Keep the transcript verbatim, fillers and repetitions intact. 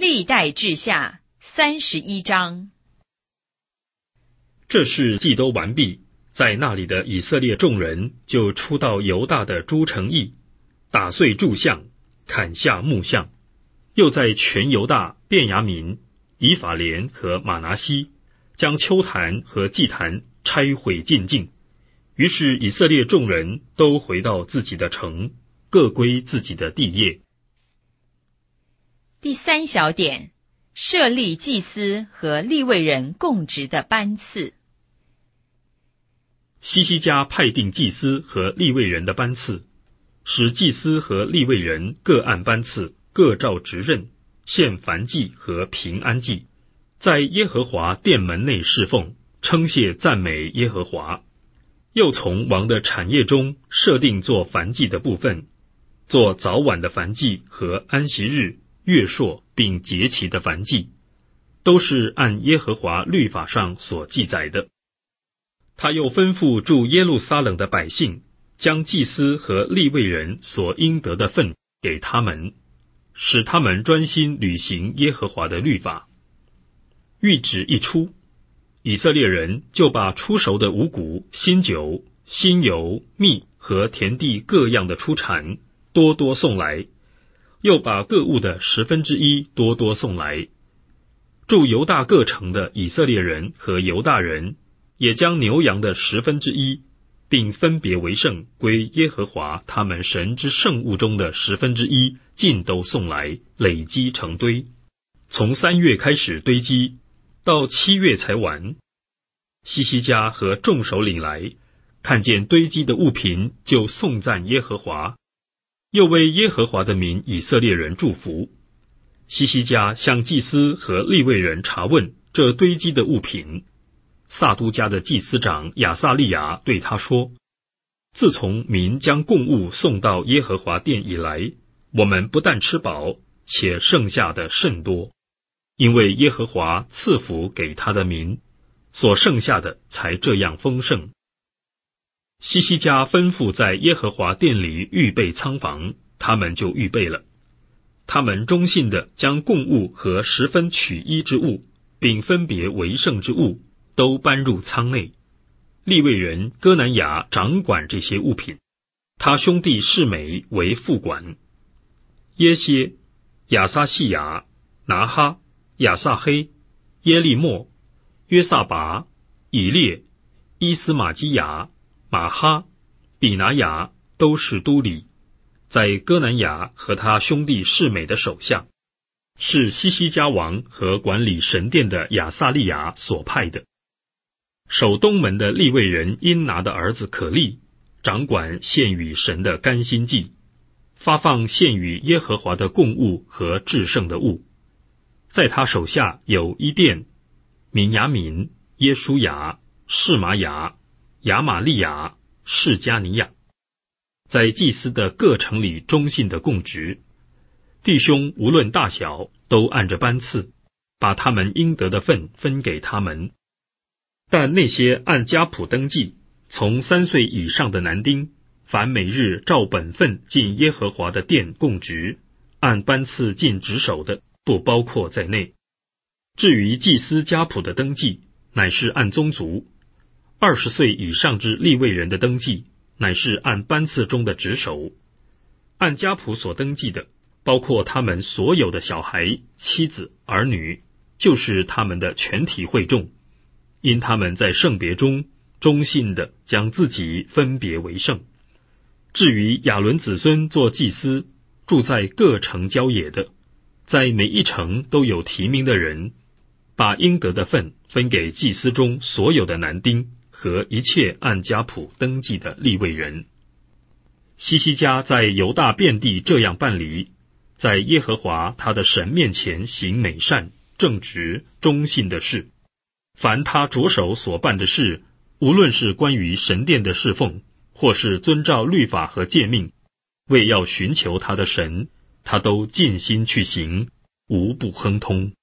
历代志下三十一章。 这事既都完毕，在那里的以色列众人就出到犹大的诸城邑，打碎柱像，砍下木像，又在全犹大、便雅悯、以法莲和玛拿西，将丘坛和祭坛拆毁尽尽。于是以色列众人都回到自己的城，各归自己的地业。 第三小点，设立祭司和利未人供职的班次。 希西家派定祭司和利未人的班次，使祭司和利未人各按班次，各照职任，献燔祭和平安祭，在耶和华殿门内侍奉，称谢赞美耶和华。又从王的产业中设定做燔祭的部分，做早晚的燔祭和安息日、月朔并节期的燔祭，都是按耶和华律法上所记载的。他又吩咐住耶路撒冷的百姓，将祭司和利未人所应得的份给他们，使他们专心履行耶和华的律法。谕旨一出，以色列人就把出熟的五谷、新酒、新油、蜜和田地各样的出产多多送来，又把各物的十分之一多多送来。住犹大各城的以色列人和犹大人，也将牛羊的十分之一，并分别为圣，归耶和华他们神之圣物中的十分之一，尽都送来，累积成堆。从三月开始堆积，到七月才完。希西家和众首领来，看见堆积的物品，就颂赞耶和华，又为耶和华的民以色列人祝福。希西家向祭司和利未人查问这堆积的物品。撒都家的祭司长亚撒利雅对他说：自从民将供物送到耶和华殿以来，我们不但吃饱，且剩下的甚多，因为耶和华赐福给他的民，所剩下的才这样丰盛。希西家吩咐在耶和华殿里预备仓房，他们就预备了。他们忠信的将供物和十分取一之物，并分别为圣之物，都搬入仓内。利未人哥南雅掌管这些物品，他兄弟示每为副管。耶歇、亚撒细雅、拿哈、亚撒黑、耶利末、约撒拔、以列、伊斯玛基雅、马哈、比拿雅都是都里，在哥南雅和他兄弟示每的手下，是希西家王和管理神殿的亚撒利雅所派的。守东门的利未人因拿的儿子可利，掌管献与神的甘心祭，发放献与耶和华的供物和至圣的物。在他手下有伊甸、民雅悯、耶书亚、示玛雅、亚玛利亚、示加尼亚，在祭司的各城里忠信的供职。弟兄无论大小，都按着班次，把他们应得的份分给他们。但那些按家谱登记，从三岁以上的男丁，凡每日照本分进耶和华的殿供职，按班次进职守的，不包括在内。至于祭司家谱的登记，乃是按宗族；二十岁以上之利未人的登记，乃是按班次中的职守。按家谱所登记的，包括他们所有的小孩、妻子、儿女，就是他们的全体会众。因他们在圣别中忠信的将自己分别为圣。至于亚伦子孙做祭司，住在各城郊野的，在每一城都有提名的人，把应得的份分给祭司中所有的男丁和一切按家谱登记的利未人。希西家在犹大遍地这样办理，在耶和华他的神面前行美善、正直、忠信的事。凡他着手所办的事，无论是关于神殿的侍奉，或是遵照律法和诫命，为要寻求他的神，他都尽心去行，无不亨通。